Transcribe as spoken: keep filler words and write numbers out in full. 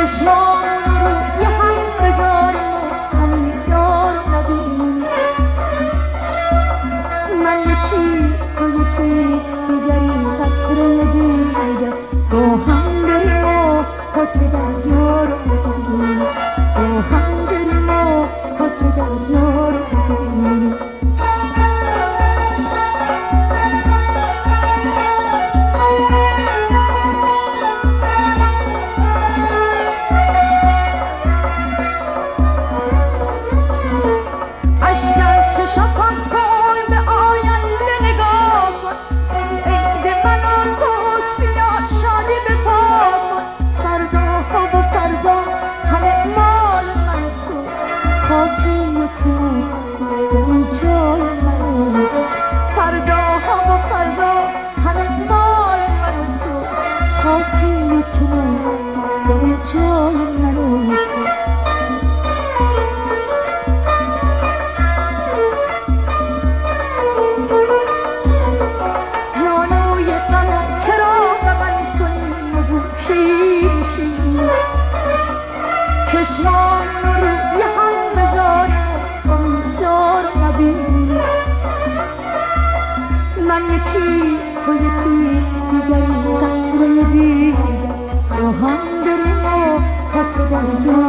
چشمامون رو یه هم بذاریم و همین یار نبینیم. من یکی تو یکی دیگری قطره دیگه با هم بریم و تا که دریا رو ببینیم. با هم بریم و تا که دریا رو ببینیم. چشمامون رو یه هم بذاریم و امیدوار نبینیم. من یکی تو یکی دیگری قطره دیگر با هم بریم و تا که دریا